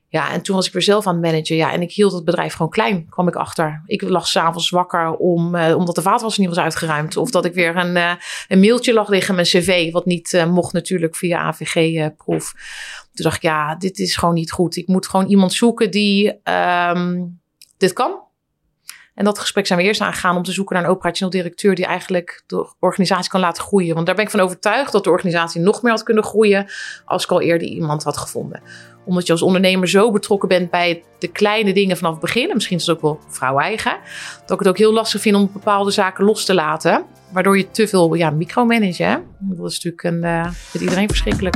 Ja, en toen was ik weer zelf aan het managen. Ja, en ik hield het bedrijf gewoon klein, kwam ik achter. Ik lag 's avonds wakker omdat de vaatwasser niet was uitgeruimd. Of dat ik weer een mailtje lag liggen, mijn cv. Wat niet mocht natuurlijk via AVG-proef. Toen dacht ik, ja, dit is gewoon niet goed. Ik moet gewoon iemand zoeken die dit kan. En dat gesprek zijn we eerst aangegaan om te zoeken naar een operationeel directeur die eigenlijk de organisatie kan laten groeien. Want daar ben ik van overtuigd dat de organisatie nog meer had kunnen groeien als ik al eerder iemand had gevonden. Omdat je als ondernemer zo betrokken bent bij de kleine dingen vanaf het begin. En misschien is het ook wel vrouw-eigen. Dat ik het ook heel lastig vind om bepaalde zaken los te laten. Waardoor je te veel micromanage. Hè? Dat is natuurlijk met iedereen verschrikkelijk.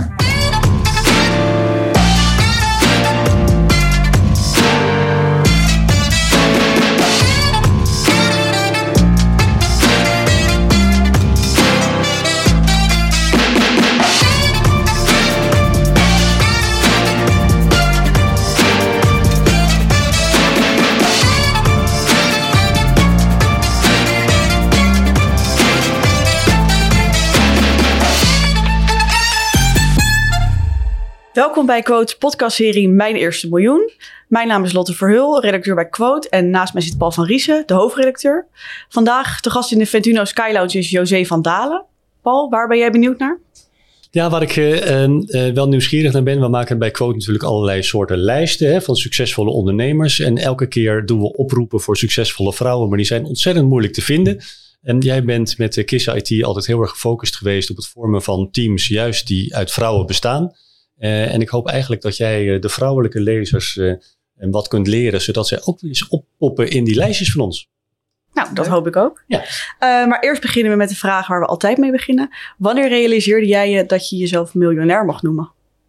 Welkom bij Quote's podcastserie Mijn Eerste Miljoen. Mijn naam is Lotte Verheul, redacteur bij Quote. En naast mij zit Paul van Riesen, de hoofdredacteur. Vandaag de gast in de Ventuno Sky Lounge is José van Dalen. Paul, waar ben jij benieuwd naar? Ja, waar ik wel nieuwsgierig naar ben. We maken bij Quote natuurlijk allerlei soorten lijsten van succesvolle ondernemers. En elke keer doen we oproepen voor succesvolle vrouwen. Maar die zijn ontzettend moeilijk te vinden. En jij bent met KISS IT altijd heel erg gefocust geweest op het vormen van teams juist die uit vrouwen bestaan. En ik hoop eigenlijk dat jij de vrouwelijke lezers wat kunt leren, zodat zij ook eens oppoppen in die lijstjes van ons. Nou, dat hoop ik ook. Ja. Maar eerst beginnen we met de vraag waar we altijd mee beginnen. Wanneer realiseerde jij je dat je jezelf miljonair mag noemen?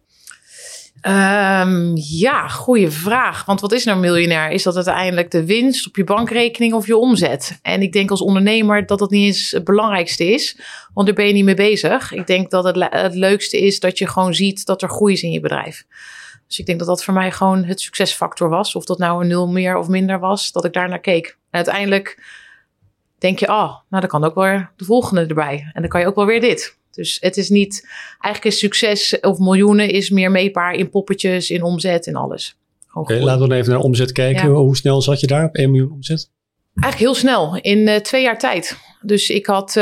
Ja, goede vraag. Want wat is nou miljonair? Is dat uiteindelijk de winst op je bankrekening of je omzet? En ik denk als ondernemer dat dat niet eens het belangrijkste is. Want daar ben je niet mee bezig. Ik denk dat het leukste is dat je gewoon ziet dat er groei is in je bedrijf. Dus ik denk dat dat voor mij gewoon het succesfactor was. Of dat nou een 0 meer of minder was, dat ik daar naar keek. En uiteindelijk denk je, nou dan kan ook wel de volgende erbij. En dan kan je ook wel weer dit. Dus het is niet, eigenlijk is succes of miljoenen is meer meetbaar in poppetjes, in omzet, in alles. Oké, laten we dan even naar omzet kijken. Ja. Hoe snel zat je daar op 1 miljoen omzet? Eigenlijk heel snel, in 2 jaar tijd. Dus ik had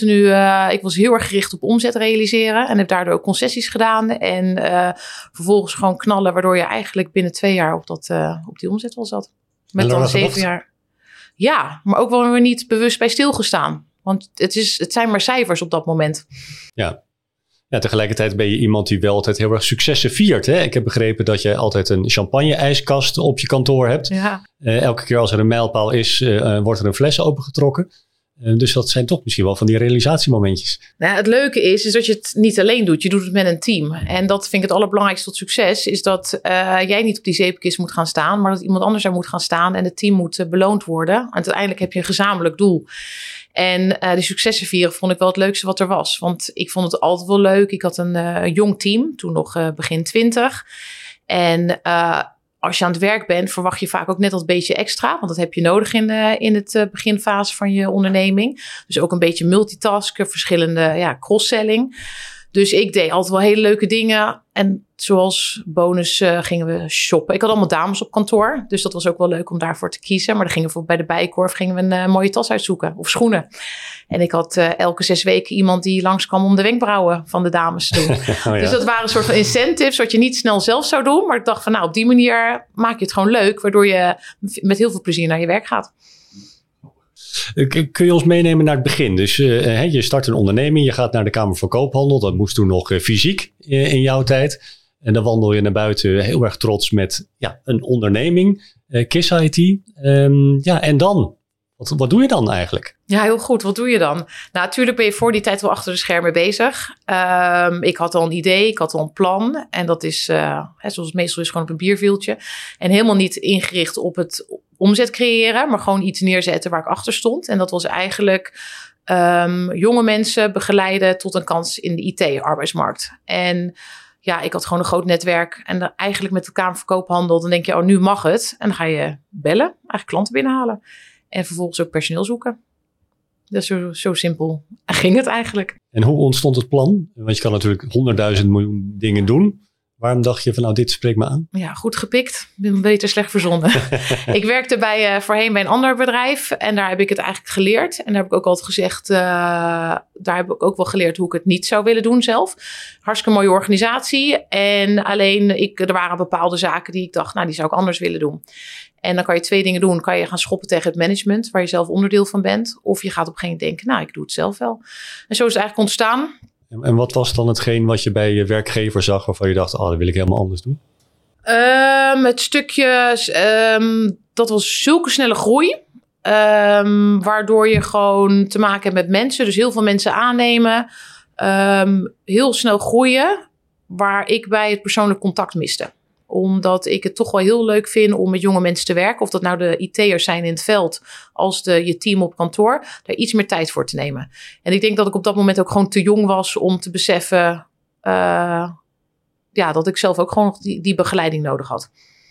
ik was heel erg gericht op omzet realiseren en heb daardoor ook concessies gedaan. En vervolgens gewoon knallen, waardoor je eigenlijk binnen 2 jaar op die omzet wel zat. Met dan 7 jaar. Ja, maar ook wel weer niet bewust bij stilgestaan. Want het zijn maar cijfers op dat moment. Ja, tegelijkertijd ben je iemand die wel altijd heel erg successen viert. Hè? Ik heb begrepen dat je altijd een champagne-ijskast op je kantoor hebt. Ja. Elke keer als er een mijlpaal is, wordt er een fles opengetrokken. Dus dat zijn toch misschien wel van die realisatiemomentjes. Nou, het leuke is dat je het niet alleen doet. Je doet het met een team. En dat vind ik het allerbelangrijkste tot succes. Is dat jij niet op die zeepkist moet gaan staan. Maar dat iemand anders daar moet gaan staan. En het team moet beloond worden. En uiteindelijk heb je een gezamenlijk doel. En de successen vieren vond ik wel het leukste wat er was. Want ik vond het altijd wel leuk. Ik had een jong team. Toen nog begin 20. En als je aan het werk bent, verwacht je vaak ook net dat beetje extra. Want dat heb je nodig in het beginfase van je onderneming. Dus ook een beetje multitasken, verschillende cross-selling. Dus ik deed altijd wel hele leuke dingen. En zoals bonus gingen we shoppen. Ik had allemaal dames op kantoor. Dus dat was ook wel leuk om daarvoor te kiezen. Maar dan gingen we bij de Bijenkorf een mooie tas uitzoeken. Of schoenen. En ik had elke 6 weken iemand die langskwam om de wenkbrauwen van de dames te doen. Ja. Dus dat waren een soort van incentives wat je niet snel zelf zou doen. Maar ik dacht van op die manier maak je het gewoon leuk. Waardoor je met heel veel plezier naar je werk gaat. Kun je ons meenemen naar het begin? Dus je start een onderneming, je gaat naar de Kamer van Koophandel. Dat moest toen nog fysiek in jouw tijd. En dan wandel je naar buiten heel erg trots met een onderneming, KISS IT. En dan? Wat doe je dan eigenlijk? Ja, heel goed. Wat doe je dan? Nou, natuurlijk ben je voor die tijd wel achter de schermen bezig. Ik had al een idee, ik had al een plan. En dat is, zoals het meestal is, gewoon op een bierviltje. En helemaal niet ingericht op het omzet creëren, maar gewoon iets neerzetten waar ik achter stond. En dat was eigenlijk jonge mensen begeleiden tot een kans in de IT-arbeidsmarkt. En ik had gewoon een groot netwerk. En eigenlijk met de Kamer van Koophandel, dan denk je, nu mag het. En dan ga je bellen, eigenlijk klanten binnenhalen. En vervolgens ook personeel zoeken. Dus zo simpel ging het eigenlijk. En hoe ontstond het plan? Want je kan natuurlijk 100.000 miljoen dingen doen. Waarom dacht je van nou, dit spreekt me aan? Ja, goed gepikt. Ik ben beter slecht verzonnen. Ik werkte voorheen bij een ander bedrijf. En daar heb ik het eigenlijk geleerd. En daar heb ik ook altijd gezegd, daar heb ik ook wel geleerd hoe ik het niet zou willen doen zelf. Hartstikke mooie organisatie. En alleen, er waren bepaalde zaken die ik dacht, nou, die zou ik anders willen doen. En dan kan je 2 dingen doen. Kan je gaan schoppen tegen het management, waar je zelf onderdeel van bent. Of je gaat op een gegeven moment denken, nou, ik doe het zelf wel. En zo is het eigenlijk ontstaan. En wat was dan hetgeen wat je bij je werkgever zag waarvan je dacht, dat wil ik helemaal anders doen? Het stukje, dat was zulke snelle groei. Waardoor je gewoon te maken hebt met mensen. Dus heel veel mensen aannemen. Heel snel groeien. Waar ik bij het persoonlijk contact miste. Omdat ik het toch wel heel leuk vind om met jonge mensen te werken. Of dat nou de IT'ers zijn in het veld. Als je team op kantoor. Daar iets meer tijd voor te nemen. En ik denk dat ik op dat moment ook gewoon te jong was om te beseffen. Dat ik zelf ook gewoon die begeleiding nodig had.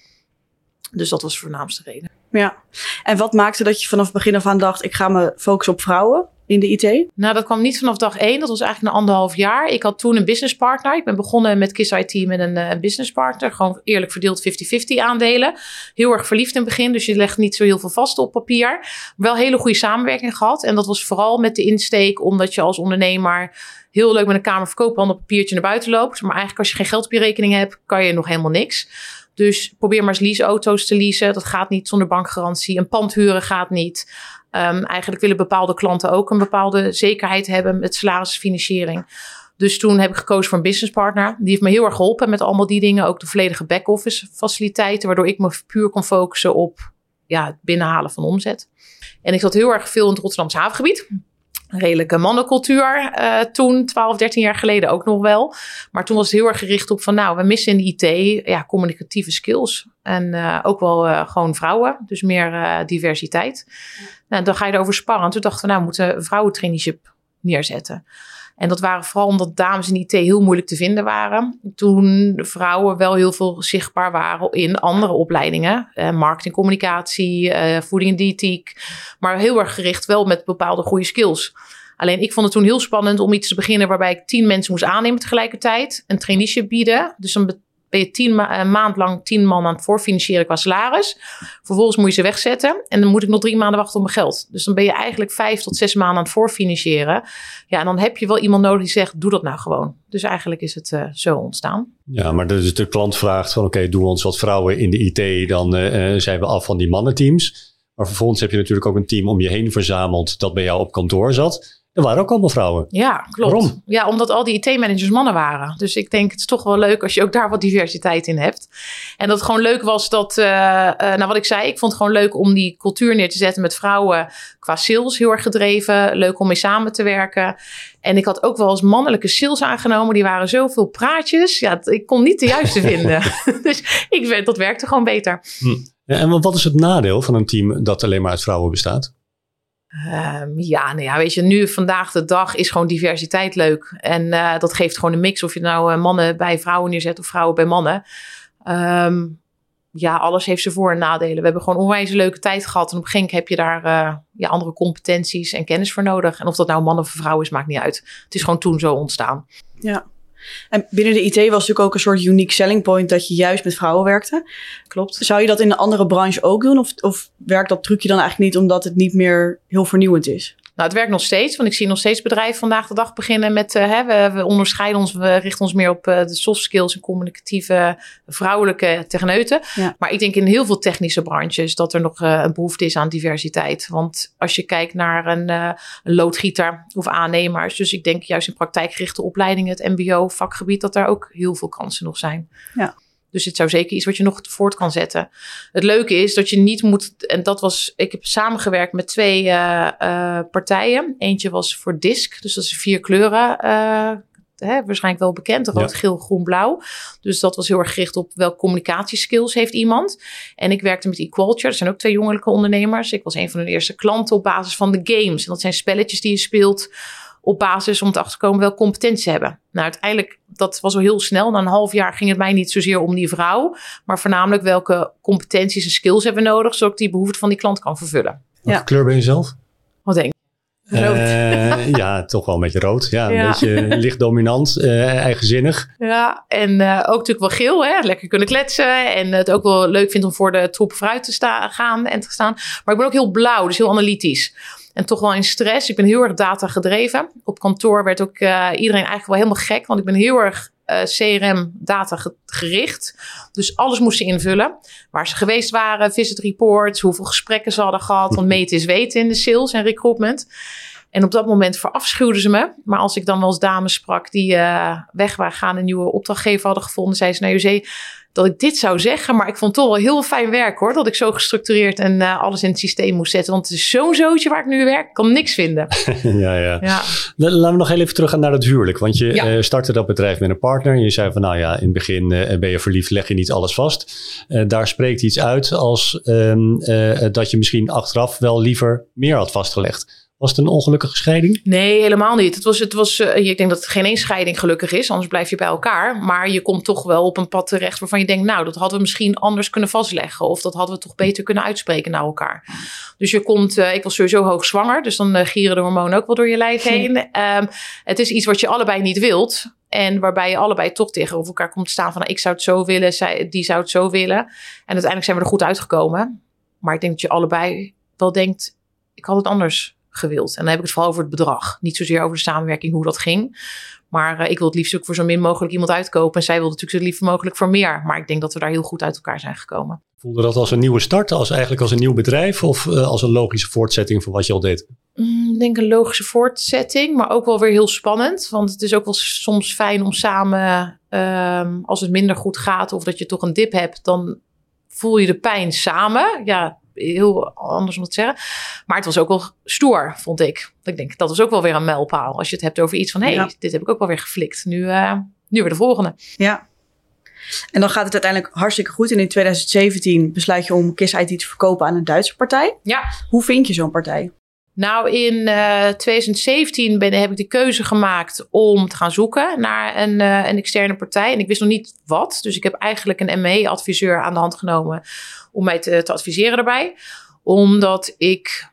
Dus dat was de voornaamste reden. Ja. En wat maakte dat je vanaf begin af aan dacht, ik ga me focussen op vrouwen in de IT? Nou, dat kwam niet vanaf dag 1. Dat was eigenlijk na 1,5 jaar. Ik had toen een businesspartner. Ik ben begonnen met KISS IT met een businesspartner. Gewoon eerlijk verdeeld 50-50 aandelen. Heel erg verliefd in het begin. Dus je legt niet zo heel veel vast op papier. Wel hele goede samenwerking gehad. En dat was vooral met de insteek omdat je als ondernemer heel leuk met een kamer verkoophandel op papiertje naar buiten loopt. Maar eigenlijk als je geen geld op je rekening hebt, kan je nog helemaal niks. Dus probeer maar eens leaseauto's te leasen. Dat gaat niet zonder bankgarantie. Een pand huren gaat niet. Eigenlijk willen bepaalde klanten ook een bepaalde zekerheid hebben met salarisfinanciering. Dus toen heb ik gekozen voor een businesspartner. Die heeft me heel erg geholpen met allemaal die dingen. Ook de volledige back-office faciliteiten. Waardoor ik me puur kon focussen op het binnenhalen van omzet. En ik zat heel erg veel in het Rotterdamse havengebied. Een redelijke mannencultuur toen, 12, 13 jaar geleden ook nog wel. Maar toen was het heel erg gericht op we missen in de IT communicatieve skills. En ook wel gewoon vrouwen, dus meer diversiteit. Nou, dan ga je erover sparren. En toen dachten we, we moeten een vrouwentraineeship neerzetten. En dat waren vooral omdat dames in IT heel moeilijk te vinden waren. Toen vrouwen wel heel veel zichtbaar waren in andere opleidingen. Marketing, communicatie, voeding en diëtiek. Maar heel erg gericht wel met bepaalde goede skills. Alleen ik vond het toen heel spannend om iets te beginnen waarbij ik 10 mensen moest aannemen tegelijkertijd. Een traineeship bieden. Dus dan ben je maand lang 10 man aan het voorfinancieren qua salaris. Vervolgens moet je ze wegzetten. En dan moet ik nog 3 maanden wachten op mijn geld. Dus dan ben je eigenlijk 5 tot 6 maanden aan het voorfinancieren. Ja, en dan heb je wel iemand nodig die zegt, doe dat nou gewoon. Dus eigenlijk is het zo ontstaan. Ja, maar dus de klant vraagt van oké, doe ons wat vrouwen in de IT. Dan zijn we af van die mannenteams. Maar vervolgens heb je natuurlijk ook een team om je heen verzameld dat bij jou op kantoor zat. Er waren ook allemaal vrouwen. Ja, klopt. Waarom? Ja, omdat al die IT-managers mannen waren. Dus ik denk, het is toch wel leuk als je ook daar wat diversiteit in hebt. En dat het gewoon leuk was dat, wat ik zei, ik vond het gewoon leuk om die cultuur neer te zetten met vrouwen qua sales, heel erg gedreven. Leuk om mee samen te werken. En ik had ook wel eens mannelijke sales aangenomen. Die waren zoveel praatjes. Ja, ik kon niet de juiste vinden. Dus dat werkte gewoon beter. Ja, en wat is het nadeel van een team dat alleen maar uit vrouwen bestaat? Weet je, nu vandaag de dag is gewoon diversiteit leuk. En dat geeft gewoon een mix of je nou mannen bij vrouwen neerzet of vrouwen bij mannen. Alles heeft zijn voor- en nadelen. We hebben gewoon onwijs een leuke tijd gehad. En op een gegeven moment heb je daar andere competenties en kennis voor nodig. En of dat nou man of vrouw is, maakt niet uit. Het is gewoon toen zo ontstaan. Ja. En binnen de IT was natuurlijk ook een soort unique selling point dat je juist met vrouwen werkte. Klopt. Zou je dat in een andere branche ook doen? Of werkt dat trucje dan eigenlijk niet omdat het niet meer heel vernieuwend is? Nou, het werkt nog steeds, want ik zie nog steeds bedrijven vandaag de dag beginnen met... we onderscheiden ons, we richten ons meer op de soft skills en communicatieve vrouwelijke techneuten. Ja. Maar ik denk in heel veel technische branches dat er nog een behoefte is aan diversiteit. Want als je kijkt naar een loodgieter of aannemers, dus ik denk juist in praktijkgerichte opleidingen, het mbo, vakgebied, dat daar ook heel veel kansen nog zijn. Ja. Dus het zou zeker iets wat je nog voort kan zetten. Het leuke is dat je niet moet... En dat was... Ik heb samengewerkt met 2 partijen. Eentje was voor DISC. Dus dat is 4 kleuren. Waarschijnlijk wel bekend. Rood, geel, groen, blauw. Dus dat was heel erg gericht op welke communicatieskills heeft iemand. En ik werkte met eQualture. Dat zijn ook 2 jongelijke ondernemers. Ik was een van hun eerste klanten op basis van de games. En dat zijn spelletjes die je speelt op basis om te achterkomen welke competenties ze hebben. Nou, uiteindelijk, dat was al heel snel. Na een half jaar ging het mij niet zozeer om die vrouw, maar voornamelijk welke competenties en skills hebben we nodig, zodat ik die behoefte van die klant kan vervullen. Welke kleur ben je zelf? Wat denk je? Rood. Ja, toch wel een beetje rood. Ja, een beetje licht dominant, eigenzinnig. Ja, en ook natuurlijk wel geel. Hè? Lekker kunnen kletsen. En het ook wel leuk vindt om voor de troep vooruit te staan. Maar ik ben ook heel blauw, dus heel analytisch. En toch wel in stress. Ik ben heel erg data gedreven. Op kantoor werd ook iedereen eigenlijk wel helemaal gek. Want ik ben heel erg CRM data gericht. Dus alles moest ze invullen. Waar ze geweest waren, visit reports, hoeveel gesprekken ze hadden gehad. Want meten is weten in de sales en recruitment. En op dat moment verafschuwden ze me. Maar als ik dan wel eens dames sprak die weg waren gaan, een nieuwe opdrachtgever hadden gevonden, zei ze naar José dat ik dit zou zeggen. Maar ik vond het toch wel heel fijn werk hoor. Dat ik zo gestructureerd en alles in het systeem moest zetten. Want het is zo'n zootje waar ik nu werk. Ik kan niks vinden. Ja. Laten we nog heel even teruggaan naar het huwelijk. Want je startte dat bedrijf met een partner. En je zei van in het begin ben je verliefd, leg je niet alles vast. Daar spreekt iets uit als dat je misschien achteraf wel liever meer had vastgelegd. Was het een ongelukkige scheiding? Nee, helemaal niet. Het was ik denk dat het geen één scheiding gelukkig is. Anders blijf je bij elkaar. Maar je komt toch wel op een pad terecht waarvan je denkt, dat hadden we misschien anders kunnen vastleggen. Of dat hadden we toch beter kunnen uitspreken naar elkaar. Dus je komt, ik was sowieso hoogzwanger. Dus dan gieren de hormonen ook wel door je lijf heen. Het is iets wat je allebei niet wilt. En waarbij je allebei toch tegenover elkaar komt te staan van, ik zou het zo willen, die zou het zo willen. En uiteindelijk zijn we er goed uitgekomen. Maar ik denk dat je allebei wel denkt, ik had het anders gewild. En dan heb ik het vooral over het bedrag. Niet zozeer over de samenwerking, hoe dat ging. Maar ik wil het liefst ook voor zo min mogelijk iemand uitkopen. En zij wilde natuurlijk zo liefst mogelijk voor meer. Maar ik denk dat we daar heel goed uit elkaar zijn gekomen. Voelde dat als een nieuwe start? Eigenlijk als een nieuw bedrijf? Of als een logische voortzetting van wat je al deed? Ik denk een logische voortzetting. Maar ook wel weer heel spannend. Want het is ook wel soms fijn om samen, als het minder goed gaat, of dat je toch een dip hebt, dan voel je de pijn samen. Ja, heel anders om te zeggen. Maar het was ook wel stoer, vond ik. Ik denk, dat was ook wel weer een mijlpaal. Als je het hebt over iets van, dit heb ik ook wel weer geflikt. Nu weer de volgende. Ja. En dan gaat het uiteindelijk hartstikke goed. En in 2017 besluit je om KISS IT te verkopen aan een Duitse partij. Ja. Hoe vind je zo'n partij? Nou, in 2017 heb ik de keuze gemaakt om te gaan zoeken naar een externe partij. En ik wist nog niet wat. Dus ik heb eigenlijk een ME-adviseur aan de hand genomen om mij te adviseren daarbij. Omdat ik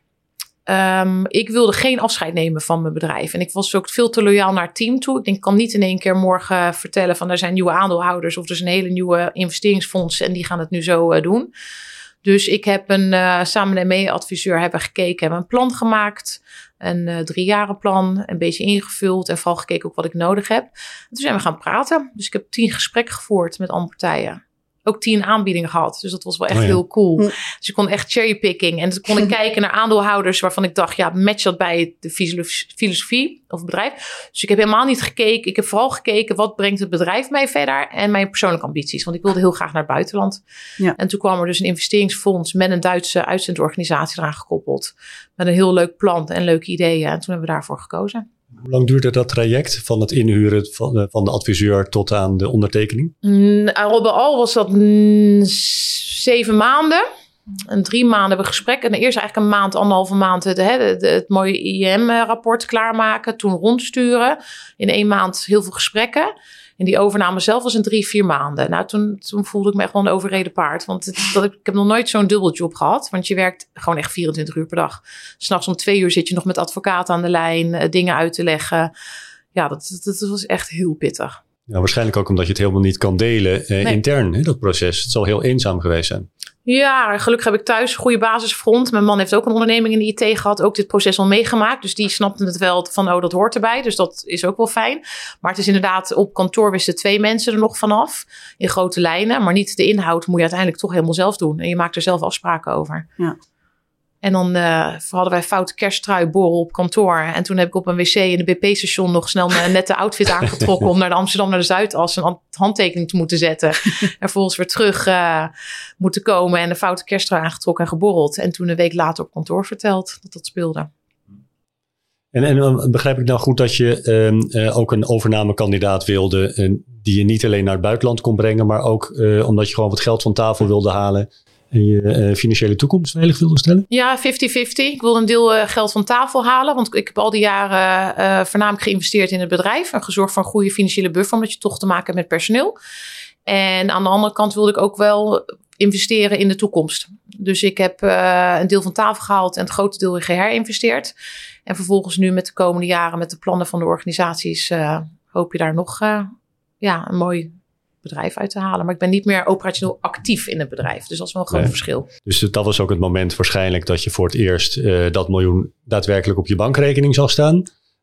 wilde geen afscheid nemen van mijn bedrijf. En ik was ook veel te loyaal naar het team toe. Ik denk, ik kan niet in één keer morgen vertellen van er zijn nieuwe aandeelhouders of er is een hele nieuwe investeringsfonds en die gaan het nu zo doen. Dus ik heb samen met een ME-adviseur hebben gekeken, hebben een plan gemaakt. Een 3-jarenplan, een beetje ingevuld en vooral gekeken ook wat ik nodig heb. En toen zijn we gaan praten. Dus ik heb 10 gesprekken gevoerd met alle partijen. Ook 10 aanbiedingen gehad. Dus dat was wel echt heel cool. Dus ik kon echt cherrypicking. En toen kon ik kijken naar aandeelhouders waarvan ik dacht, match dat bij de filosofie of het bedrijf. Dus ik heb helemaal niet gekeken. Ik heb vooral gekeken, wat brengt het bedrijf mij verder en mijn persoonlijke ambities. Want ik wilde heel graag naar het buitenland. Ja. En toen kwam er dus een investeringsfonds met een Duitse uitzendorganisatie eraan gekoppeld. Met een heel leuk plan en leuke ideeën. En toen hebben we daarvoor gekozen. Hoe lang duurde dat traject van het inhuren van de adviseur tot aan de ondertekening? Al was dat 7 maanden. En 3 maanden hebben we gesprek. En eerst eigenlijk een maand, 1,5 maand het mooie IEM-rapport klaarmaken. Toen rondsturen. In 1 maand heel veel gesprekken. En die overname zelf was in 3-4 maanden. Nou, toen voelde ik me echt wel een overreden paard. Want ik heb nog nooit zo'n dubbeljob gehad. Want je werkt gewoon echt 24 uur per dag. 's Nachts om 2 uur zit je nog met advocaat aan de lijn. Dingen uit te leggen. Ja, dat was echt heel pittig. Ja, waarschijnlijk ook omdat je het helemaal niet kan delen intern, dat proces. Het zal heel eenzaam geweest zijn. Ja, gelukkig heb ik thuis een goede basisfront. Mijn man heeft ook een onderneming in de IT gehad. Ook dit proces al meegemaakt. Dus die snapten het wel van, dat hoort erbij. Dus dat is ook wel fijn. Maar het is inderdaad, op kantoor wisten 2 mensen er nog vanaf. In grote lijnen. Maar niet de inhoud moet je uiteindelijk toch helemaal zelf doen. En je maakt er zelf afspraken over. Ja. En dan hadden wij foute kerststruiborrel op kantoor. En toen heb ik op een wc in de BP-station nog snel mijn nette outfit aangetrokken om naar de Amsterdam naar de Zuidas een handtekening te moeten zetten. En vervolgens weer terug moeten komen en de foute kersttrui aangetrokken en geborreld. En toen een week later op kantoor verteld dat speelde. En begrijp ik nou goed dat je ook een overnamekandidaat wilde die je niet alleen naar het buitenland kon brengen, maar ook omdat je gewoon wat geld van tafel wilde halen en je financiële toekomst veilig wilde stellen? Ja, 50-50. Ik wilde een deel geld van tafel halen. Want ik heb al die jaren voornamelijk geïnvesteerd in het bedrijf. En gezorgd voor een goede financiële buffer. Omdat je toch te maken hebt met personeel. En aan de andere kant wilde ik ook wel investeren in de toekomst. Dus ik heb een deel van tafel gehaald en het grote deel weer geherinvesteerd. En vervolgens nu met de komende jaren, met de plannen van de organisaties, hoop je daar nog een mooi bedrijf uit te halen. Maar ik ben niet meer operationeel actief in het bedrijf. Dus dat is wel een groot verschil. Dus dat was ook het moment waarschijnlijk dat je voor het eerst dat miljoen daadwerkelijk op je bankrekening zag staan.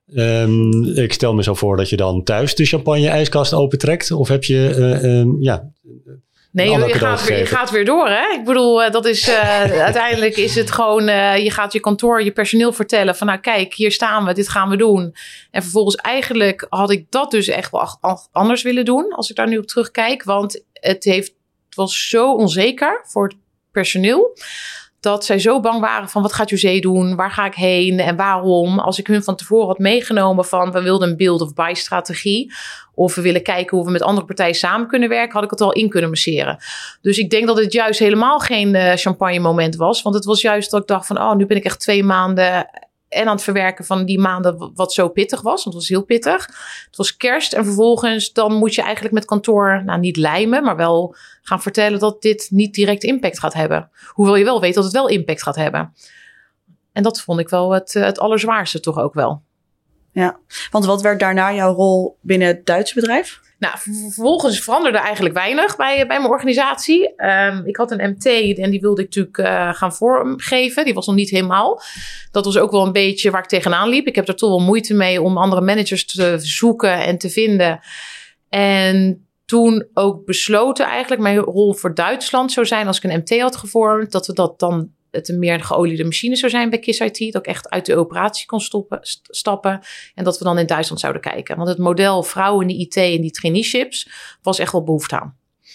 Ik stel me zo voor dat je dan thuis de champagne-ijskast opentrekt. Of heb je Nee, je gaat weer door, hè? Ik bedoel, dat is uiteindelijk is het gewoon, je gaat je kantoor, je personeel vertellen van, nou kijk, hier staan we, dit gaan we doen. En vervolgens eigenlijk had ik dat dus echt wel anders willen doen, als ik daar nu op terugkijk. Want het was zo onzeker voor het personeel, dat zij zo bang waren van, wat gaat José doen? Waar ga ik heen en waarom? Als ik hun van tevoren had meegenomen van, we wilden een build of buy strategie, of we willen kijken hoe we met andere partijen samen kunnen werken, had ik het al in kunnen masseren. Dus ik denk dat het juist helemaal geen champagne moment was. Want het was juist dat ik dacht van, nu ben ik echt 2 maanden en aan het verwerken van die maanden wat zo pittig was. Want het was heel pittig. Het was kerst en vervolgens dan moet je eigenlijk met kantoor, niet lijmen, maar wel gaan vertellen dat dit niet direct impact gaat hebben. Hoewel je wel weet dat het wel impact gaat hebben. En dat vond ik wel het allerzwaarste toch ook wel. Ja, want wat werd daarna jouw rol binnen het Duitse bedrijf? Nou, vervolgens veranderde eigenlijk weinig bij mijn organisatie. Ik had een MT en die wilde ik natuurlijk gaan vormgeven. Die was nog niet helemaal. Dat was ook wel een beetje waar ik tegenaan liep. Ik heb er toch wel moeite mee om andere managers te zoeken en te vinden. En toen ook besloten eigenlijk mijn rol voor Duitsland zou zijn als ik een MT had gevormd. Dat we dat dan het een meer geoliede machine zou zijn bij KISS IT. Dat ik echt uit de operatie kon stappen. En dat we dan in Duitsland zouden kijken. Want het model vrouwen in de IT en die traineeships was echt wel behoefte aan.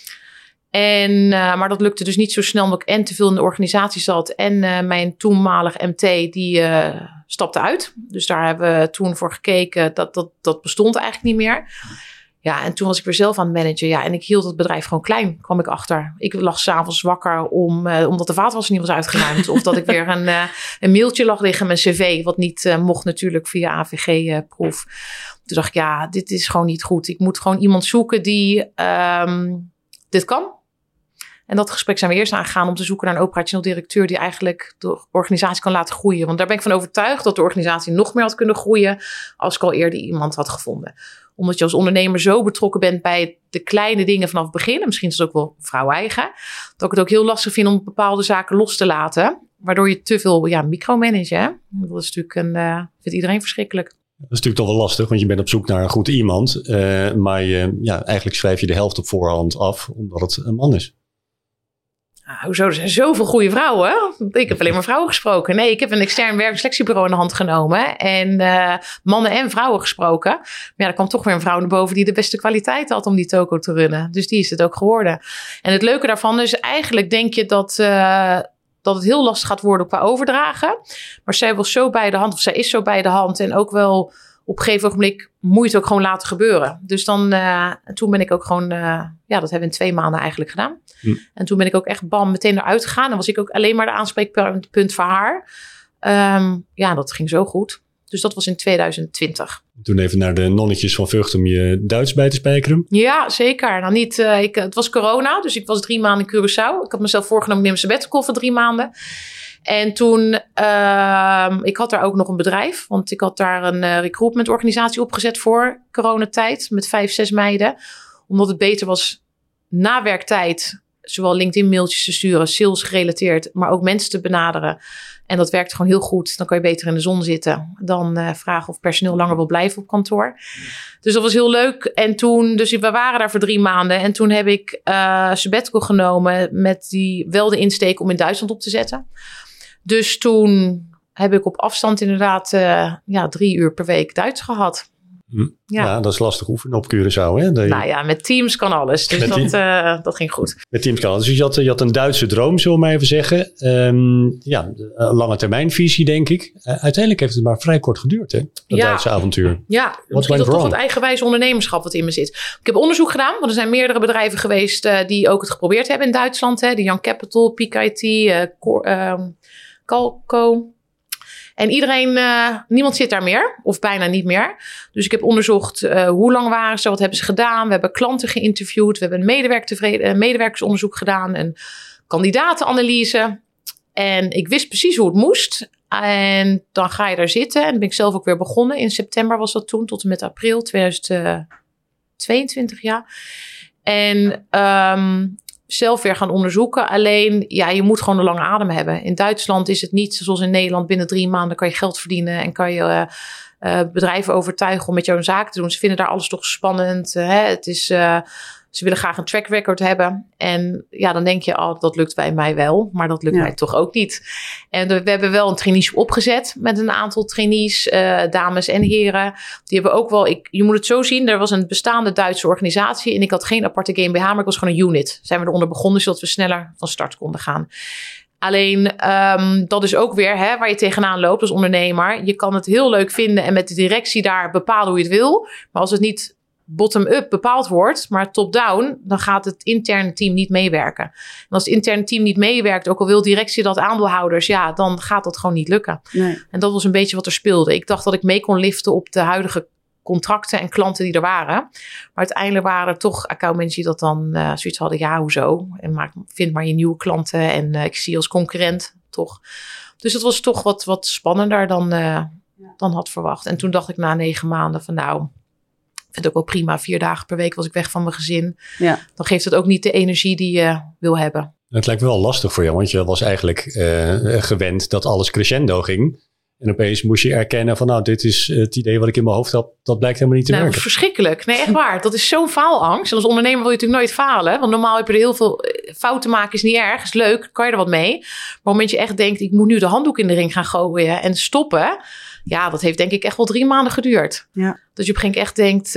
Maar dat lukte dus niet zo snel omdat ik en te veel in de organisatie zat. En mijn toenmalig MT die stapte uit. Dus daar hebben we toen voor gekeken. Dat bestond eigenlijk niet meer. Ja, en toen was ik weer zelf aan het managen. Ja, en ik hield het bedrijf gewoon klein, kwam ik achter. Ik lag 's avonds wakker omdat de vaatwasser niet was uitgeruimd. Of dat ik weer een mailtje lag liggen, mijn cv. Wat niet mocht natuurlijk via AVG-proef. Toen dacht ik, dit is gewoon niet goed. Ik moet gewoon iemand zoeken die dit kan. En dat gesprek zijn we eerst aangegaan om te zoeken naar een operationeel directeur die eigenlijk de organisatie kan laten groeien. Want daar ben ik van overtuigd dat de organisatie nog meer had kunnen groeien als ik al eerder iemand had gevonden. Omdat je als ondernemer zo betrokken bent bij de kleine dingen vanaf het begin. En misschien is het ook wel vrouw-eigen. Dat ik het ook heel lastig vind om bepaalde zaken los te laten. Waardoor je te veel micromanagen. Dat is natuurlijk vindt iedereen verschrikkelijk. Dat is natuurlijk toch wel lastig, want je bent op zoek naar een goed iemand. Maar eigenlijk schrijf je de helft op voorhand af, omdat het een man is. Hoezo? Er zijn zoveel goede vrouwen. Ik heb alleen maar vrouwen gesproken. Nee, ik heb een extern werkselectiebureau in de hand genomen. En mannen en vrouwen gesproken. Maar er kwam toch weer een vrouw naar boven die de beste kwaliteit had om die toko te runnen. Dus die is het ook geworden. En het leuke daarvan is eigenlijk denk je dat het heel lastig gaat worden qua overdragen. Maar zij was zo bij de hand, of zij is zo bij de hand. En ook wel op een gegeven ogenblik moet je het ook gewoon laten gebeuren. Dus toen ben ik ook gewoon, dat hebben we in 2 maanden eigenlijk gedaan. En toen ben ik ook echt meteen eruit gegaan. Dan was ik ook alleen maar de aanspreekpunt voor haar. Dat ging zo goed. Dus dat was in 2020. Toen even naar de nonnetjes van Vught om je Duits bij te spijkeren. Ja, zeker. Nou, niet, het was corona, dus ik was 3 maanden in Curaçao. Ik had mezelf voorgenomen, ik neem een sabbatical voor 3 maanden. En toen, ik had daar ook nog een bedrijf. Want ik had daar een recruitmentorganisatie opgezet voor coronatijd. Met 5, 6 meiden. Omdat het beter was na werktijd. Zowel LinkedIn mailtjes te sturen, sales gerelateerd. Maar ook mensen te benaderen. En dat werkt gewoon heel goed. Dan kan je beter in de zon zitten. Dan vragen of personeel langer wil blijven op kantoor. Dus dat was heel leuk. En toen, dus we waren daar voor 3 maanden. En toen heb ik sabbatical genomen. Met wel de insteek om in Duitsland op te zetten. Dus toen heb ik op afstand inderdaad 3 uur per week Duits gehad. Ja, dat is lastig oefenen op Curaçao. Hè? Met Teams kan alles. Dus dat ging goed. Met Teams kan alles. Dus je had een Duitse droom, zullen we maar even zeggen. Een lange termijn visie, denk ik. Uiteindelijk heeft het maar vrij kort geduurd, hè? Dat Duitse avontuur. Ja, misschien toch het eigenwijze ondernemerschap wat in me zit. Ik heb onderzoek gedaan, want er zijn meerdere bedrijven geweest die ook het geprobeerd hebben in Duitsland. Hè? De Young Capital, Peak IT, Calco. En niemand zit daar meer. Of bijna niet meer. Dus ik heb onderzocht hoe lang waren ze. Wat hebben ze gedaan. We hebben klanten geïnterviewd. We hebben een medewerkersonderzoek gedaan. Een kandidatenanalyse. En ik wist precies hoe het moest. En dan ga je daar zitten. En dan ben ik zelf ook weer begonnen. In september was dat toen. Tot en met april 2022. Ja. En zelf weer gaan onderzoeken. Alleen, je moet gewoon een lange adem hebben. In Duitsland is het niet zoals in Nederland. Binnen 3 maanden kan je geld verdienen. En kan je bedrijven overtuigen om met jou een zaak te doen. Ze vinden daar alles toch spannend. Het is... Ze willen graag een track record hebben. En dan denk je, dat lukt bij mij wel. Maar dat lukt mij toch ook niet. En we hebben wel een traineeship opgezet. Met een aantal trainees, dames en heren. Die hebben ook wel, je moet het zo zien. Er was een bestaande Duitse organisatie. En ik had geen aparte GmbH, maar ik was gewoon een unit. Zijn we eronder begonnen, zodat we sneller van start konden gaan. Alleen, dat is ook weer waar je tegenaan loopt als ondernemer. Je kan het heel leuk vinden en met de directie daar bepalen hoe je het wil. Maar als het niet bottom-up bepaald wordt, maar top-down, dan gaat het interne team niet meewerken. En als het interne team niet meewerkt, ook al wil directie dat aandeelhouders, dan gaat dat gewoon niet lukken. Nee. En dat was een beetje wat er speelde. Ik dacht dat ik mee kon liften op de huidige contracten en klanten die er waren. Maar uiteindelijk waren er toch accountmanagers die dat dan zoiets hadden, hoezo? En vind maar je nieuwe klanten en ik zie je als concurrent, toch. Dus het was toch wat spannender dan had verwacht. En toen dacht ik na 9 maanden van ik vind het ook wel prima. 4 dagen per week was ik weg van mijn gezin. Ja. Dan geeft het ook niet de energie die je wil hebben. Het lijkt me wel lastig voor jou, want je was eigenlijk gewend dat alles crescendo ging. En opeens moest je erkennen van dit is het idee wat ik in mijn hoofd had. Dat blijkt helemaal niet te werken. Dat is verschrikkelijk. Nee, echt waar. Dat is zo'n faalangst. En als ondernemer wil je natuurlijk nooit falen. Want normaal heb je er heel veel fouten maken. Is niet erg. Is leuk. Kan je er wat mee. Maar op het moment je echt denkt, ik moet nu de handdoek in de ring gaan gooien en stoppen. Ja, dat heeft denk ik echt wel 3 maanden geduurd. Ja. Dat je op een gegeven moment echt denkt...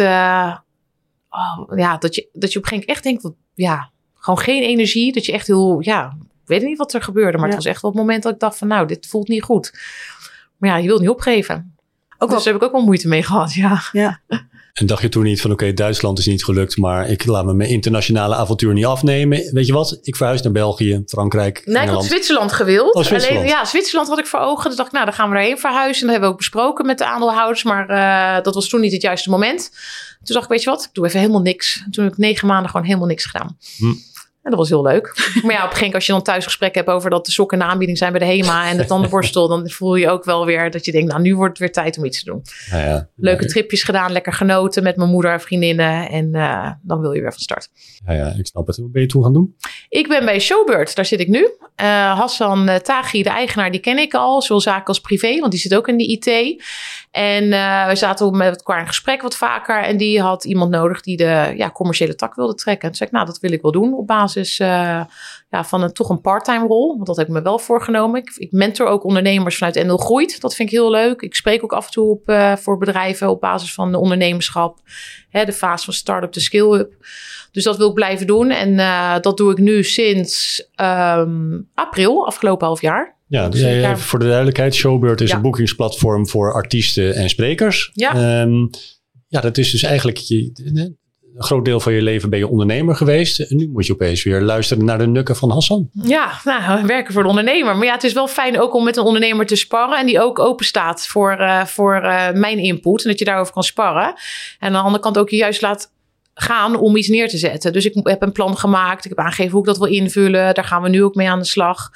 dat je op een gegeven moment echt denkt... gewoon geen energie. Dat je echt heel... ik weet niet wat er gebeurde. Maar het was echt wel het moment dat ik dacht van... dit voelt niet goed. Maar je wilt niet opgeven. Dus daar heb ik ook wel moeite mee gehad, ja. En dacht je toen niet van Duitsland is niet gelukt, maar ik laat me mijn internationale avontuur niet afnemen. Weet je wat? Ik verhuis naar België, Frankrijk, Engeland. Ik had Zwitserland gewild. Zwitserland. Alleen, Zwitserland had ik voor ogen. Dus dacht ik, dan gaan we erheen verhuizen. En dat hebben we ook besproken met de aandeelhouders. Maar dat was toen niet het juiste moment. Toen dacht ik, weet je wat? Ik doe even helemaal niks. En toen heb ik 9 maanden gewoon helemaal niks gedaan. En dat was heel leuk. Maar op een gegeven moment als je dan thuis gesprek hebt over dat de sokken in de aanbieding zijn bij de HEMA en de tandenborstel, dan voel je ook wel weer dat je denkt, nu wordt het weer tijd om iets te doen. Leuke tripjes gedaan, lekker genoten met mijn moeder en vriendinnen en dan wil je weer van start. Ja, ik snap het. Wat ben je toen gaan doen? Ik ben bij Showbird, daar zit ik nu. Hassan Taghi, de eigenaar, die ken ik al, zowel zaken als privé, want die zit ook in de IT. En we zaten ook met elkaar in gesprek wat vaker. En die had iemand nodig die de commerciële tak wilde trekken. En toen zei ik, dat wil ik wel doen op basis van toch een parttime rol. Want dat heb ik me wel voorgenomen. Ik mentor ook ondernemers vanuit NL Groeit. Dat vind ik heel leuk. Ik spreek ook af en toe voor bedrijven op basis van de ondernemerschap. De fase van start-up to scale-up. Dus dat wil ik blijven doen. En dat doe ik nu sinds april, afgelopen half jaar. Ja, dus voor de duidelijkheid, Showbird is een boekingsplatform voor artiesten en sprekers. Ja. Dat is dus eigenlijk een groot deel van je leven ben je ondernemer geweest. En nu moet je opeens weer luisteren naar de nukken van Hassan. Ja, werken voor de ondernemer. Maar het is wel fijn ook om met een ondernemer te sparren. En die ook open staat voor mijn input. En dat je daarover kan sparren. En aan de andere kant ook je juist laat gaan om iets neer te zetten. Dus ik heb een plan gemaakt. Ik heb aangegeven hoe ik dat wil invullen. Daar gaan we nu ook mee aan de slag.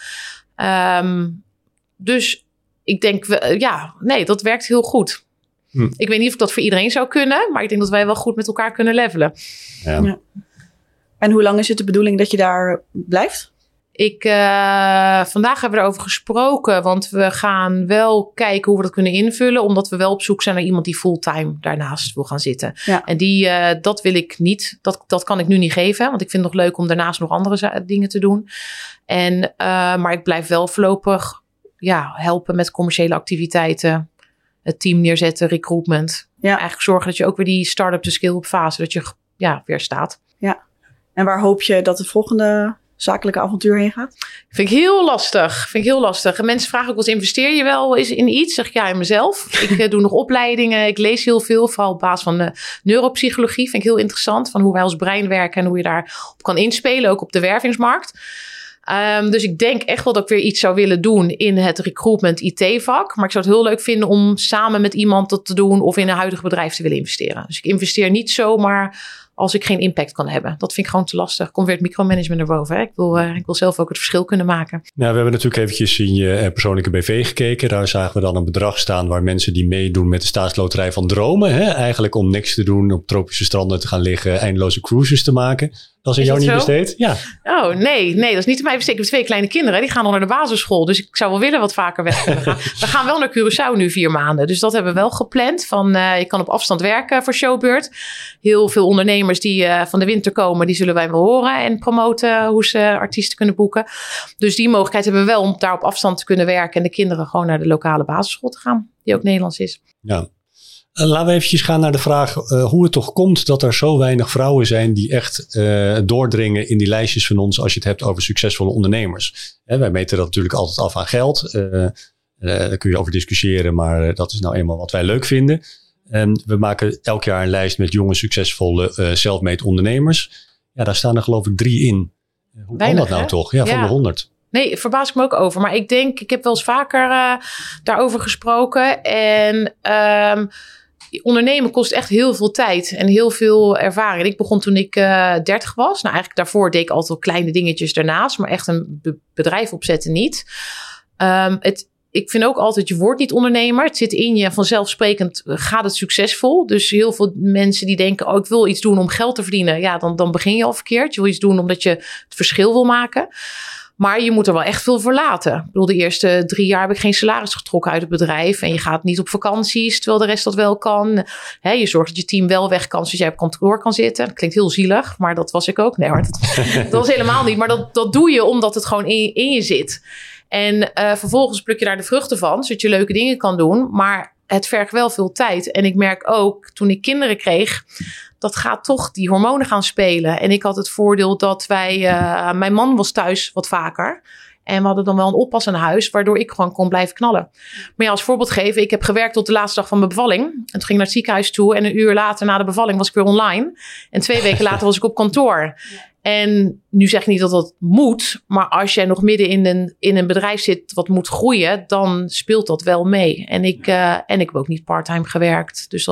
Dus ik denk, dat werkt heel goed. Ik weet niet of ik dat voor iedereen zou kunnen, maar ik denk dat wij wel goed met elkaar kunnen levelen. Ja. En hoe lang is het de bedoeling dat je daar blijft? Vandaag hebben we erover gesproken, want we gaan wel kijken hoe we dat kunnen invullen, omdat we wel op zoek zijn naar iemand die fulltime daarnaast wil gaan zitten. Ja. En dat wil ik niet. Dat kan ik nu niet geven, want ik vind het nog leuk om daarnaast nog andere dingen te doen. Maar ik blijf wel voorlopig helpen met commerciële activiteiten, het team neerzetten, recruitment. Ja. Eigenlijk zorgen dat je ook weer die start-up to scale-up fase, dat je weer staat. Ja. En waar hoop je dat het volgende zakelijke avontuur heen gaat? Vind ik heel lastig. En mensen vragen ook wel eens, investeer je wel eens in iets? Zeg ik in mezelf. Ik doe nog opleidingen. Ik lees heel veel, vooral op basis van de neuropsychologie. Vind ik heel interessant, van hoe wij als brein werken en hoe je daarop kan inspelen, ook op de wervingsmarkt. Dus ik denk echt wel dat ik weer iets zou willen doen in het recruitment IT-vak. Maar ik zou het heel leuk vinden om samen met iemand dat te doen of in een huidig bedrijf te willen investeren. Dus ik investeer niet zomaar als ik geen impact kan hebben. Dat vind ik gewoon te lastig. Komt weer het micromanagement erboven. Hè? Ik wil zelf ook het verschil kunnen maken. Nou, we hebben natuurlijk eventjes in je persoonlijke BV gekeken. Daar zagen we dan een bedrag staan waar mensen die meedoen met de staatsloterij van dromen. Hè? Eigenlijk om niks te doen, op tropische stranden te gaan liggen, eindeloze cruises te maken. Dat is in jou niet besteed? Ja. Oh, nee, dat is niet in mij besteed. Ik heb 2 kleine kinderen, die gaan al naar de basisschool. Dus ik zou wel willen wat vaker weg kunnen gaan. We gaan wel naar Curaçao nu 4 maanden. Dus dat hebben we wel gepland. Je kan op afstand werken voor Showbeurt. Heel veel ondernemers die van de winter komen, die zullen wij wel horen en promoten hoe ze artiesten kunnen boeken. Dus die mogelijkheid hebben we wel om daar op afstand te kunnen werken en de kinderen gewoon naar de lokale basisschool te gaan, die ook Nederlands is. Ja. Laten we eventjes gaan naar de vraag hoe het toch komt dat er zo weinig vrouwen zijn die echt doordringen in die lijstjes van ons als je het hebt over succesvolle ondernemers. Wij meten dat natuurlijk altijd af aan geld. Daar kun je over discussiëren, maar dat is nou eenmaal wat wij leuk vinden. We maken elk jaar een lijst met jonge, succesvolle self-made ondernemers. Ja, daar staan er geloof ik 3 in. Hoe kan dat nou toch? Ja, van de 100. Nee, verbaas ik me ook over. Maar ik heb wel eens vaker daarover gesproken. En ondernemen kost echt heel veel tijd en heel veel ervaring. Ik begon toen ik 30 was. Nou, eigenlijk daarvoor deed ik altijd wel kleine dingetjes daarnaast. Maar echt een bedrijf opzetten niet. Ik vind ook altijd, je wordt niet ondernemer. Het zit in je, vanzelfsprekend gaat het succesvol. Dus heel veel mensen die denken, ik wil iets doen om geld te verdienen. Ja, dan begin je al verkeerd. Je wil iets doen omdat je het verschil wil maken. Maar je moet er wel echt veel voor laten. Ik bedoel, de eerste 3 jaar heb ik geen salaris getrokken uit het bedrijf. En je gaat niet op vakanties, terwijl de rest dat wel kan. Je zorgt dat je team wel weg kan, zodat jij op kantoor kan zitten. Dat klinkt heel zielig, maar dat was ik ook. Nee hoor, dat was helemaal niet. Maar dat doe je omdat het gewoon in je zit. En vervolgens pluk je daar de vruchten van, zodat je leuke dingen kan doen. Maar het vergt wel veel tijd. En ik merk ook, toen ik kinderen kreeg, dat gaat toch die hormonen gaan spelen. En ik had het voordeel dat mijn man was thuis wat vaker. En we hadden dan wel een oppas aan huis, waardoor ik gewoon kon blijven knallen. Maar ja, als voorbeeld geven, ik heb gewerkt tot de laatste dag van mijn bevalling. En toen ging ik naar het ziekenhuis toe. En 1 uur later na de bevalling was ik weer online. En 2 weken later was ik op kantoor. En nu zeg ik niet dat dat moet. Maar als jij nog midden in een bedrijf zit wat moet groeien, dan speelt dat wel mee. En ik heb ook niet parttime gewerkt. Dus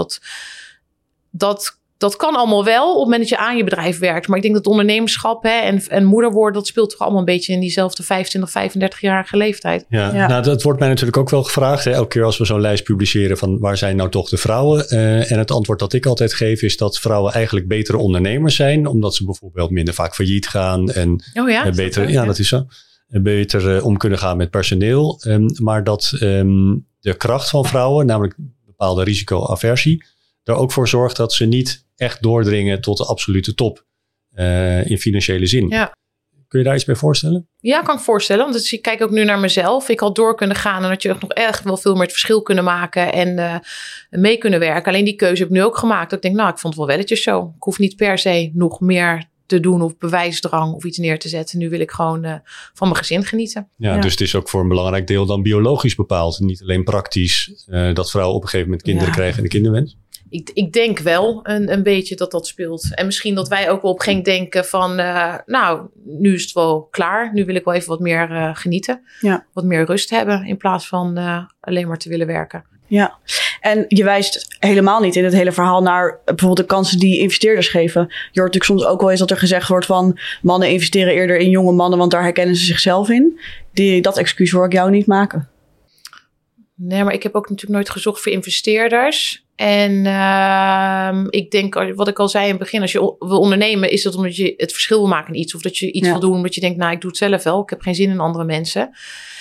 dat kan allemaal wel op het moment dat je aan je bedrijf werkt. Maar ik denk dat ondernemerschap en moeder worden, dat speelt toch allemaal een beetje in diezelfde 25, 35-jarige leeftijd. Ja. Nou, dat wordt mij natuurlijk ook wel gevraagd. Elke keer als we zo'n lijst publiceren van waar zijn nou toch de vrouwen? En het antwoord dat ik altijd geef is dat vrouwen eigenlijk betere ondernemers zijn. Omdat ze bijvoorbeeld minder vaak failliet gaan. En dat is zo. Beter om kunnen gaan met personeel. Maar dat de kracht van vrouwen, namelijk bepaalde risicoaversie, er ook voor zorgt dat ze niet echt doordringen tot de absolute top in financiële zin. Ja. Kun je daar iets bij voorstellen? Ja, kan ik voorstellen. Want ik kijk ook nu naar mezelf. Ik had door kunnen gaan en dat je nog echt wel veel meer het verschil kunnen maken en mee kunnen werken. Alleen die keuze heb ik nu ook gemaakt. Dat ik denk, ik vond het wel welletjes zo. Ik hoef niet per se nog meer te doen of bewijsdrang of iets neer te zetten. Nu wil ik gewoon van mijn gezin genieten. Ja, dus het is ook voor een belangrijk deel dan biologisch bepaald. Niet alleen praktisch dat vrouwen op een gegeven moment kinderen krijgen en de kinderwens. Ik denk wel een beetje dat speelt. En misschien dat wij ook wel op geen denken van, nu is het wel klaar. Nu wil ik wel even wat meer genieten. Ja. Wat meer rust hebben in plaats van alleen maar te willen werken. Ja, en je wijst helemaal niet in het hele verhaal naar bijvoorbeeld de kansen die investeerders geven. Je hoort natuurlijk soms ook wel eens dat er gezegd wordt van mannen investeren eerder in jonge mannen, want daar herkennen ze zichzelf in. Dat excuus hoor ik jou niet maken. Nee, maar ik heb ook natuurlijk nooit gezocht voor investeerders. En ik denk, wat ik al zei in het begin, als je wil ondernemen, is dat omdat je het verschil wil maken in iets. Of dat je iets wil doen omdat je denkt, ik doe het zelf wel. Ik heb geen zin in andere mensen.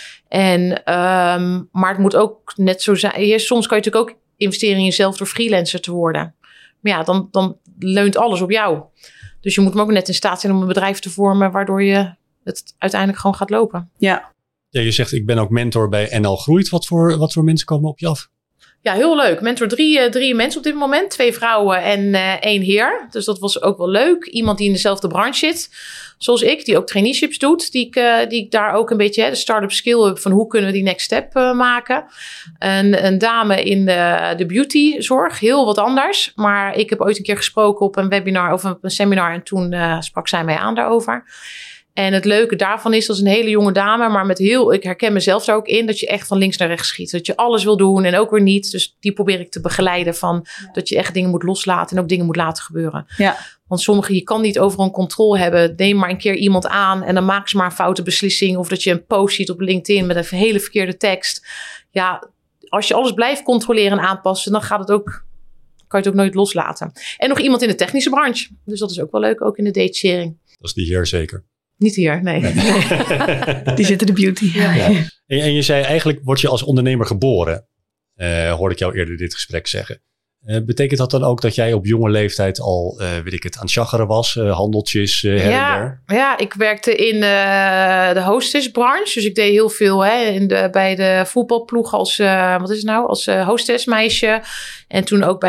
Maar het moet ook net zo zijn. Soms kan je natuurlijk ook investeren in jezelf door freelancer te worden. Maar ja, dan leunt alles op jou. Dus je moet hem ook net in staat zijn om een bedrijf te vormen, waardoor je het uiteindelijk gewoon gaat lopen. Ja. Ja, je zegt, ik ben ook mentor bij NL Groeit. Wat voor mensen komen op je af? Ja, heel leuk. Mentor 3 mensen op dit moment. 2 vrouwen en 1 heer. Dus dat was ook wel leuk. Iemand die in dezelfde branche zit, zoals ik, die ook traineeships doet. Die ik daar ook een beetje de start-up skill heb van hoe kunnen we die next step maken. Een dame in de beautyzorg, heel wat anders. Maar ik heb ooit een keer gesproken op een webinar of een seminar en toen sprak zij mij aan daarover. En het leuke daarvan is, dat is een hele jonge dame, maar ik herken mezelf daar ook in, dat je echt van links naar rechts schiet. Dat je alles wil doen en ook weer niet. Dus die probeer ik te begeleiden van dat je echt dingen moet loslaten en ook dingen moet laten gebeuren. Ja. Want je kan niet overal een controle hebben. Neem maar een keer iemand aan en dan maak ze maar een foute beslissing. Of dat je een post ziet op LinkedIn met een hele verkeerde tekst. Ja, als je alles blijft controleren en aanpassen, dan kan je het ook nooit loslaten. En nog iemand in de technische branche. Dus dat is ook wel leuk, ook in de date-sharing. Dat is die hier zeker. Niet hier, nee. Die zitten de beauty. Ja. En je zei eigenlijk word je als ondernemer geboren. Hoorde ik jou eerder dit gesprek zeggen. Betekent dat dan ook dat jij op jonge leeftijd al, aan het chaggeren was? Handeltjes her en der? Ja, ik werkte in de hostessbranche. Dus ik deed heel veel bij de voetbalploeg als hostessmeisje. En toen ook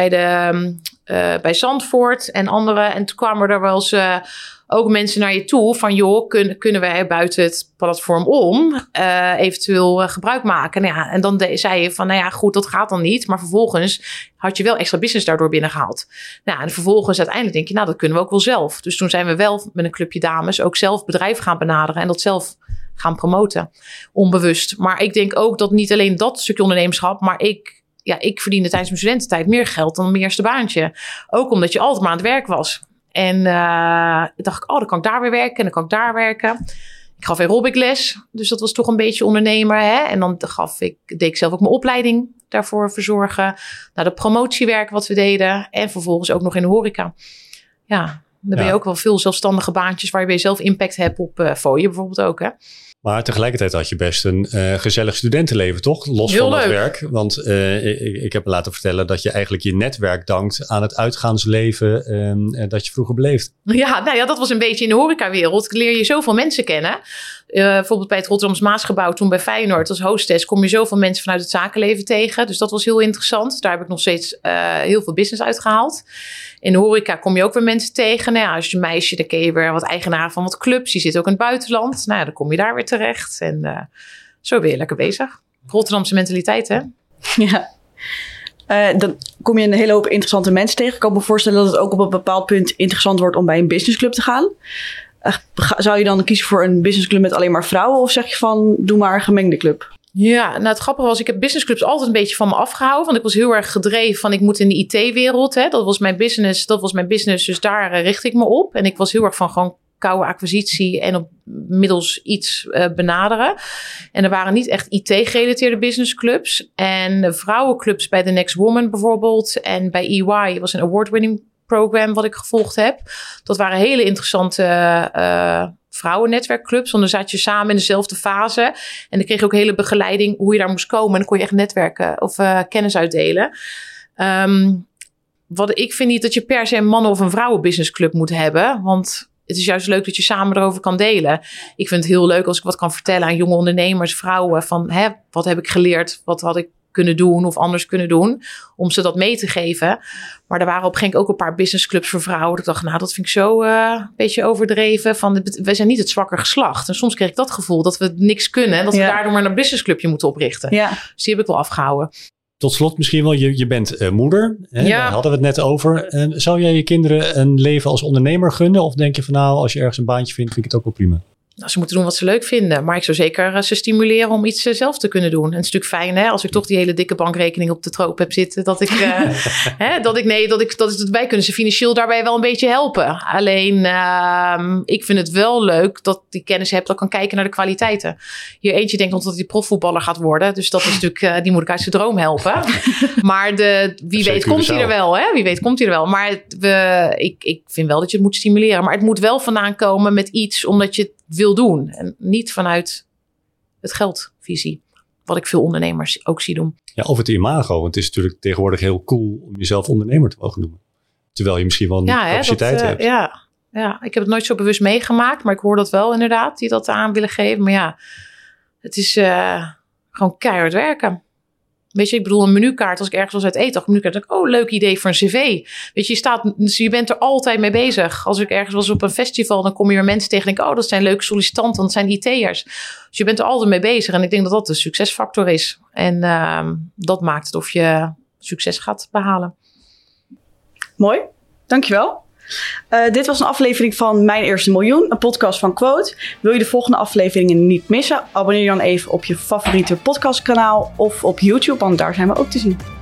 bij Zandvoort en anderen. En toen kwamen er wel eens ook mensen naar je toe van joh, kunnen wij buiten het platform om eventueel gebruik maken? Nou ja, en dan zei je van nou ja, goed, dat gaat dan niet. Maar vervolgens had je wel extra business daardoor binnengehaald. Nou, en vervolgens uiteindelijk denk je, nou, dat kunnen we ook wel zelf. Dus toen zijn we wel met een clubje dames ook zelf bedrijven gaan benaderen en dat zelf gaan promoten. Onbewust. Maar ik denk ook dat niet alleen dat stukje ondernemerschap, maar ik verdiende tijdens mijn studententijd meer geld dan mijn eerste baantje. Ook omdat je altijd maar aan het werk was. En dacht ik, dan kan ik daar weer werken en dan kan ik daar werken. Ik gaf aerobicles, dus dat was toch een beetje ondernemer. Hè? En dan deed ik zelf ook mijn opleiding daarvoor verzorgen. Nou, de promotiewerk wat we deden. En vervolgens ook nog in de horeca. Ja, dan ben je ook wel veel zelfstandige baantjes waar je weer zelf impact hebt op fooien bijvoorbeeld ook. Hè? Maar tegelijkertijd had je best een gezellig studentenleven, toch? Los heel van leuk. het werk. Want ik heb me laten vertellen dat je eigenlijk je netwerk dankt aan het uitgaansleven dat je vroeger beleefd. Ja, nou ja, dat was een beetje in de horecawereld. Leer je zoveel mensen kennen. Bijvoorbeeld bij het Rotterdams Maasgebouw, toen bij Feyenoord als hostess, kom je zoveel mensen vanuit het zakenleven tegen. Dus dat was heel interessant. Daar heb ik nog steeds heel veel business uitgehaald. In de horeca kom je ook weer mensen tegen. Nou ja, als je een meisje, dan ken je weer wat eigenaren van wat clubs. Die zitten ook in het buitenland. Nou ja, dan kom je daar weer terecht. En zo ben je lekker bezig. Rotterdamse mentaliteit, hè? Ja. Dan kom je een hele hoop interessante mensen tegen. Ik kan me voorstellen dat het ook op een bepaald punt interessant wordt om bij een businessclub te gaan. Zou je dan kiezen voor een businessclub met alleen maar vrouwen? Of zeg je van, doe maar een gemengde club? Ja, nou het grappige was, ik heb businessclubs altijd een beetje van me afgehouden. Want ik was heel erg gedreven van, ik moet in de IT-wereld. Hè. Dat was mijn business, dus daar richt ik me op. En ik was heel erg van gewoon koude acquisitie en op middels iets benaderen. En er waren niet echt IT-gerelateerde businessclubs. En de vrouwenclubs bij The Next Woman bijvoorbeeld. En bij EY was een award-winning program wat ik gevolgd heb. Dat waren hele interessante vrouwennetwerkclubs. Want dan zat je samen in dezelfde fase. En dan kreeg je ook hele begeleiding hoe je daar moest komen. En dan kon je echt netwerken of kennis uitdelen. Ik vind niet dat je per se een mannen- of een vrouwenbusinessclub moet hebben. Want het is juist leuk dat je samen erover kan delen. Ik vind het heel leuk als ik wat kan vertellen aan jonge ondernemers, vrouwen. Van wat heb ik geleerd? Wat had ik kunnen doen of anders kunnen doen, om ze dat mee te geven. Maar er waren op een gegeven moment ook een paar businessclubs voor vrouwen. Dat ik dacht, nou, dat vind ik zo een beetje overdreven. Wij zijn niet het zwakke geslacht. En soms kreeg ik dat gevoel dat we niks kunnen en dat we daardoor maar een businessclubje moeten oprichten. Ja. Dus die heb ik wel afgehouden. Tot slot misschien wel, je bent moeder. Hè? Ja. Daar hadden we het net over. Zou jij je kinderen een leven als ondernemer gunnen? Of denk je van nou, als je ergens een baantje vindt, vind ik het ook wel prima? Nou, ze moeten doen wat ze leuk vinden. Maar ik zou zeker ze stimuleren om iets zelf te kunnen doen. En het is natuurlijk fijn, hè, als ik toch die hele dikke bankrekening op de troop heb zitten. Dat wij kunnen ze financieel daarbij wel een beetje helpen. Alleen, ik vind het wel leuk dat die kennis hebt, dat kan kijken naar de kwaliteiten. Hier eentje denkt nog dat hij profvoetballer gaat worden. Dus dat is natuurlijk, die moet ik uit zijn droom helpen. Maar wie weet komt hij er wel. Hè? Wie weet komt hij er wel. Maar ik vind wel dat je het moet stimuleren. Maar het moet wel vandaan komen met iets, omdat je het wil doen. En niet vanuit het geldvisie. Wat ik veel ondernemers ook zie doen. Ja, of het imago. Want het is natuurlijk tegenwoordig heel cool om jezelf ondernemer te mogen noemen. Terwijl je misschien wel een capaciteit hebt. Ja, ik heb het nooit zo bewust meegemaakt. Maar ik hoor dat wel inderdaad, die dat aan willen geven. Maar ja, het is gewoon keihard werken. Weet je, ik bedoel een menukaart. Als ik ergens was uit eten, een menukaart, denk ik, leuk idee voor een cv. Weet je, je bent er altijd mee bezig. Als ik ergens was op een festival, dan kom je er mensen tegen en denk dat zijn leuke sollicitanten, want het zijn IT'ers. Dus je bent er altijd mee bezig. En ik denk dat dat de succesfactor is. En dat maakt het of je succes gaat behalen. Mooi, dankjewel. Dit was een aflevering van Mijn Eerste Miljoen, een podcast van Quote. Wil je de volgende afleveringen niet missen? Abonneer je dan even op je favoriete podcastkanaal of op YouTube, want daar zijn we ook te zien.